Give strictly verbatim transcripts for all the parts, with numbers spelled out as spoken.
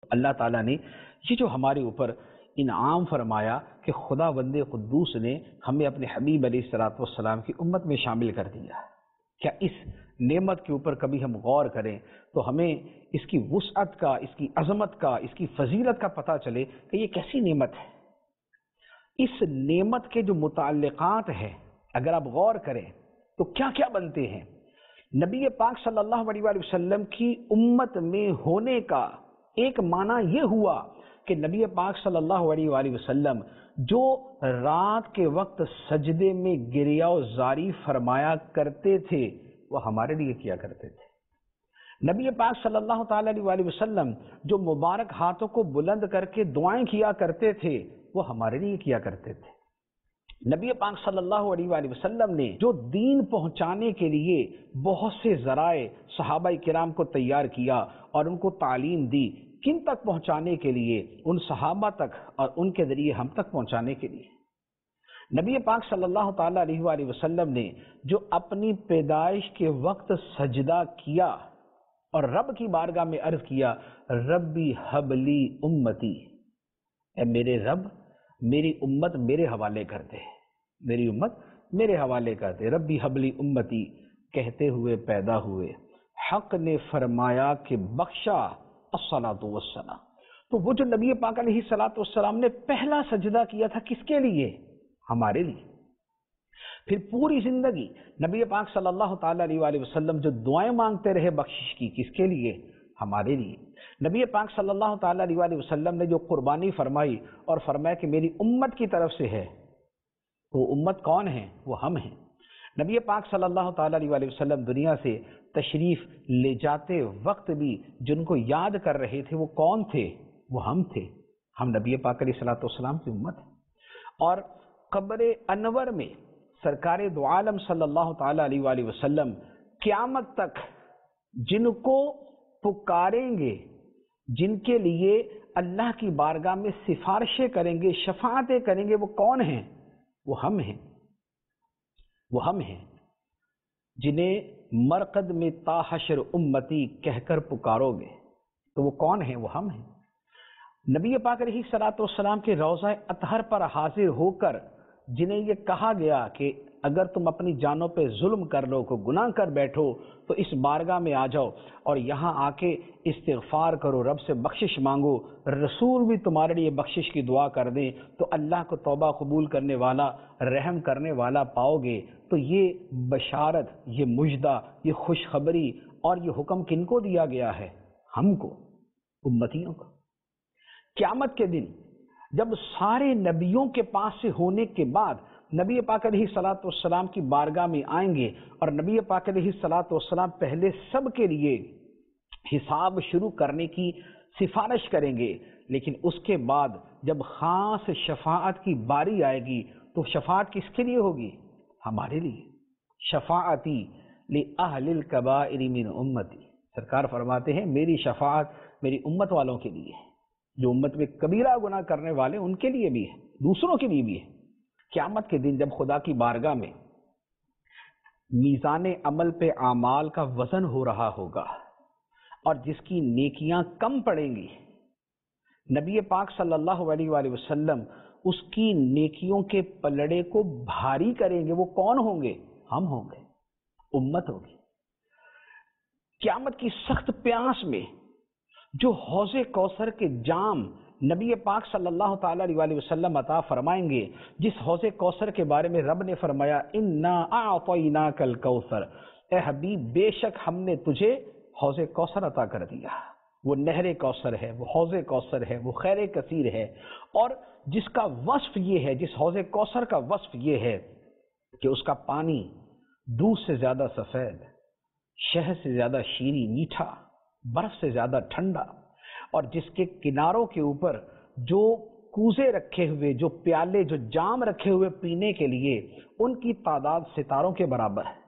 اللہ تعالیٰ نے یہ جو ہمارے اوپر انعام فرمایا کہ خدا بند قدوس نے ہمیں اپنے حبیب علیہ الصلوۃ والسلام کی امت میں شامل کر دیا، کیا اس نعمت کے اوپر کبھی ہم غور کریں تو ہمیں اس کی وسعت کا، اس کی عظمت کا، اس کی فضیلت کا پتہ چلے کہ یہ کیسی نعمت ہے۔ اس نعمت کے جو متعلقات ہیں اگر آپ غور کریں تو کیا کیا بنتے ہیں۔ نبی پاک صلی اللہ علیہ وآلہ وسلم کی امت میں ہونے کا ایک معنی یہ ہوا کہ نبی پاک صلی اللہ علیہ وآلہ وسلم جو رات کے وقت سجدے میں گریہ و زاری فرمایا کرتے تھے وہ ہمارے لیے کیا کرتے تھے۔ نبی پاک صلی اللہ تعالی علیہ وآلہ وسلم جو مبارک ہاتھوں کو بلند کر کے دعائیں کیا کرتے تھے وہ ہمارے لیے کیا کرتے تھے۔ نبی پاک صلی اللہ علیہ وآلہ وسلم نے جو دین پہنچانے کے لیے بہت سے ذرائع صحابہ کرام کو تیار کیا اور ان کو تعلیم دی، کن تک پہنچانے کے لیے؟ ان صحابہ تک اور ان کے ذریعے ہم تک پہنچانے کے لیے۔ نبی پاک صلی اللہ تعالی علیہ وآلہ وسلم نے جو اپنی پیدائش کے وقت سجدہ کیا اور رب کی بارگاہ میں عرض کیا، ربی حب لی امتی، اے میرے رب میری امت میرے حوالے کر دے، میری امت میرے حوالے کر دے، ربی حب لی امتی کہتے ہوئے پیدا ہوئے، حق نے فرمایا کہ بخشا الصلاۃ والسلام۔ تو وہ جو نبی پاک علیہ الصلاۃ والسلام نے پہلا سجدہ کیا تھا کس کے لیے؟ ہمارے لیے۔ پھر پوری زندگی نبی پاک صلی اللہ تعالی علیہ وآلہ وسلم جو دعائیں مانگتے رہے بخشش کی، کس کے لیے؟ ہمارے لیے۔ نبی پاک صلی اللہ تعالی علیہ وآلہ وسلم نے جو قربانی فرمائی اور فرمایا کہ میری امت کی طرف سے ہے، وہ امت کون ہے؟ وہ ہم ہیں۔ نبی پاک صلی اللہ تعالی علیہ وآلہ وسلم دنیا سے تشریف لے جاتے وقت بھی جن کو یاد کر رہے تھے وہ کون تھے؟ وہ ہم تھے۔ ہم نبی پاک علیہ الصلوۃ والسلام کی امت ہیں۔ اور قبر انور میں سرکار دو عالم صلی اللہ تعالی علیہ وآلہ وسلم قیامت تک جن کو پکاریں گے، جن کے لیے اللہ کی بارگاہ میں سفارشیں کریں گے، شفاعتیں کریں گے، وہ کون ہیں؟ وہ ہم ہیں۔ وہ ہم ہیں جنہیں مرقد میں تا حشر امتی کہہ کر پکارو گے، تو وہ کون ہیں؟ وہ ہم ہیں۔ نبی پاک علیہ الصلوۃ والسلام کے روضہ اطہر پر حاضر ہو کر جنہیں یہ کہا گیا کہ اگر تم اپنی جانوں پہ ظلم کر لو، کو گناہ کر بیٹھو تو اس بارگاہ میں آ جاؤ اور یہاں آ کے استغفار کرو، رب سے بخشش مانگو، رسول بھی تمہارے لیے بخشش کی دعا کر دیں تو اللہ کو توبہ قبول کرنے والا، رحم کرنے والا پاؤ گے۔ تو یہ بشارت، یہ مجدہ، یہ خوشخبری اور یہ حکم کن کو دیا گیا ہے؟ ہم کو، امتیوں کو۔ قیامت کے دن جب سارے نبیوں کے پاس سے ہونے کے بعد نبی پاک علیہ الصلوۃ والسلام کی بارگاہ میں آئیں گے اور نبی پاک علیہ الصلوۃ والسلام پہلے سب کے لیے حساب شروع کرنے کی سفارش کریں گے، لیکن اس کے بعد جب خاص شفاعت کی باری آئے گی تو شفاعت کس کے لیے ہوگی؟ ہمارے لیے۔ شفاعتی لأہل الکبائر من امتی، سرکار فرماتے ہیں میری شفاعت میری امت والوں کے لیے ہے، جو امت میں کبیرہ گناہ کرنے والے ان کے لیے بھی ہے، دوسروں کے لیے بھی ہے۔ قیامت کے دن جب خدا کی بارگاہ میں میزان عمل پہ اعمال کا وزن ہو رہا ہوگا اور جس کی نیکیاں کم پڑیں گی، نبی پاک صلی اللہ علیہ وآلہ وسلم اس کی نیکیوں کے پلڑے کو بھاری کریں گے۔ وہ کون ہوں گے؟ ہم ہوں گے، امت ہوگی۔ قیامت کی سخت پیاس میں جو حوض کوثر کے جام نبی پاک صلی اللہ تعالی علیہ وآلہ وسلم عطا فرمائیں گے، جس حوض کوثر کے بارے میں رب نے فرمایا انا اعطیناک الکوثر، اے حبیب بے شک ہم نے تجھے حوض کوثر عطا کر دیا۔ وہ نہر کوثر ہے، وہ حوض کوثر ہے، وہ خیر کثیر ہے، اور جس کا وصف یہ ہے، جس حوض کوثر کا وصف یہ ہے کہ اس کا پانی دودھ سے زیادہ سفید، شہد سے زیادہ شیریں میٹھا، برف سے زیادہ ٹھنڈا، اور جس کے کناروں کے اوپر جو کوزے رکھے ہوئے، جو پیالے، جو جام رکھے ہوئے پینے کے لیے، ان کی تعداد ستاروں کے برابر ہے۔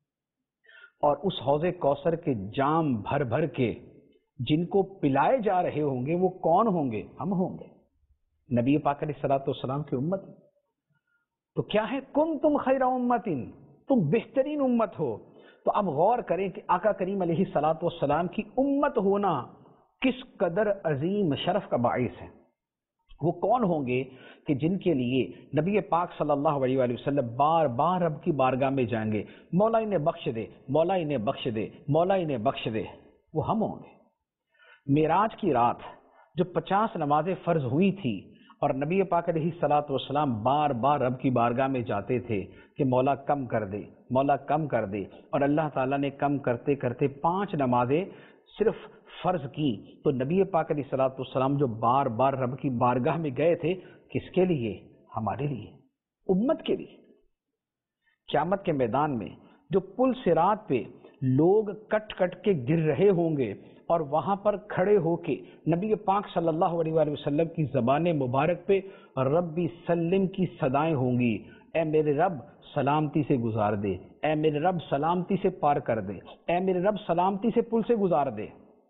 اور اس حوض کوثر کے جام بھر بھر کے جن کو پلائے جا رہے ہوں گے وہ کون ہوں گے؟ ہم ہوں گے، نبی پاک علیہ الصلوۃ والسلام کی امت۔ تو کیا ہے؟ کنتم خیر امت، تم بہترین امت ہو۔ تو اب غور کریں کہ آقا کریم علیہ الصلوۃ والسلام کی امت ہونا کس قدر عظیم شرف کا باعث ہے۔ وہ کون ہوں گے کہ جن کے لیے نبی پاک صلی اللہ علیہ وآلہ وسلم بار بار رب کی بارگاہ میں جائیں گے، مولا انہیں بخش دے، مولا انہیں بخش دے، مولا انہیں بخش دے؟ وہ ہم ہوں گے۔ معراج کی رات جو پچاس نمازیں فرض ہوئی تھی اور نبی پاک علیہ الصلوۃ والسلام بار بار رب کی بارگاہ میں جاتے تھے کہ مولا کم کر دے، مولا کم کر دے، اور اللہ تعالیٰ نے کم کرتے کرتے پانچ نمازیں صرف فرض کی، تو نبی پاک علیہ الصلوۃ والسلام جو بار بار رب کی بارگاہ میں گئے تھے، کس کے لیے؟ ہمارے لیے، امت کے لیے۔ قیامت کے میدان میں جو پل صراط پہ لوگ کٹ کٹ کے گر رہے ہوں گے اور وہاں پر کھڑے ہو کے نبی پاک صلی اللہ علیہ وآلہ وسلم کی زبان مبارک پہ ربی سلم کی صدائیں ہوں گی، اے میرے رب سلامتی سے گزار دے، اے میرے رب سلامتی سے پار کر دے، اے میرے رب سلامتی سے پل سے گزار دے۔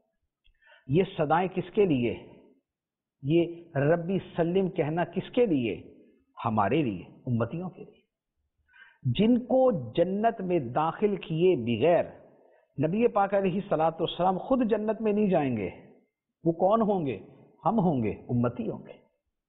یہ صدائیں کس کے لیے؟ یہ ربی سلم کہنا کس کے لیے؟ ہمارے لیے، امتیوں کے لیے، جن کو جنت میں داخل کیے بغیر نبی پاک علیہ الصلوۃ والسلام خود جنت میں نہیں جائیں گے۔ وہ کون ہوں گے؟ ہم ہوں گے، امتی ہوں گے،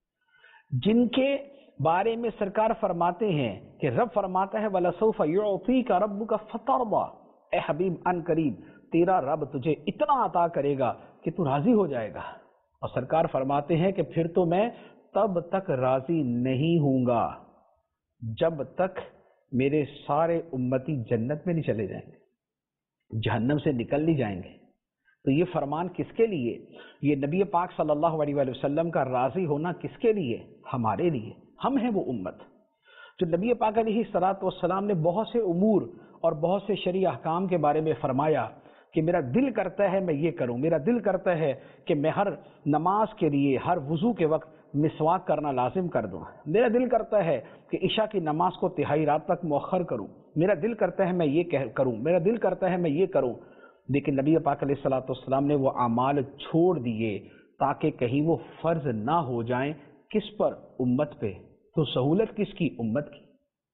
جن کے بارے میں سرکار فرماتے ہیں کہ رب فرماتا ہے وَلَسَوْفَ يُعْطِيكَ رَبُّكَ فَتَرْضَىٰ، اے حبیب ان قریب تیرا رب تجھے اتنا عطا کرے گا کہ تو راضی ہو جائے گا۔ اور سرکار فرماتے ہیں کہ پھر تو میں تب تک راضی نہیں ہوں گا جب تک میرے سارے امتی جنت میں نہیں چلے جائیں گے، جہنم سے نکل نہیں جائیں گے۔ تو یہ فرمان کس کے لیے؟ یہ نبی پاک صلی اللہ علیہ وآلہ وسلم کا راضی ہونا کس کے لیے؟ ہمارے لیے۔ ہم ہیں وہ امت جو نبی پاک علیہ الصلوۃ والسلام نے بہت سے امور اور بہت سے شرعی احکام کے بارے میں فرمایا کہ میرا دل کرتا ہے میں یہ کروں، میرا دل کرتا ہے کہ میں ہر نماز کے لیے ہر وضو کے وقت مسواک کرنا لازم کر دوں، میرا دل کرتا ہے کہ عشاء کی نماز کو تہائی رات تک مؤخر کروں، میرا دل کرتا ہے میں یہ کروں، میرا دل کرتا ہے میں یہ کروں۔ لیکن نبی پاک علیہ الصلوۃ والسلام نے وہ اعمال چھوڑ دیے تاکہ کہیں وہ فرض نہ ہو جائیں۔ کس پر؟ امت پہ۔ تو سہولت کس کی؟ امت کی۔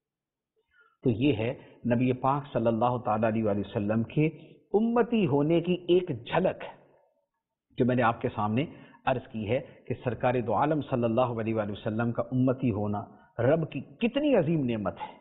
تو یہ ہے نبی پاک صلی اللہ تعالیٰ علیہ وآلہ وسلم کے امتی ہونے کی ایک جھلک جو میں نے آپ کے سامنے عرض کی ہے کہ سرکار دو عالم صلی اللہ علیہ وآلہ وسلم کا امتی ہونا رب کی کتنی عظیم نعمت ہے۔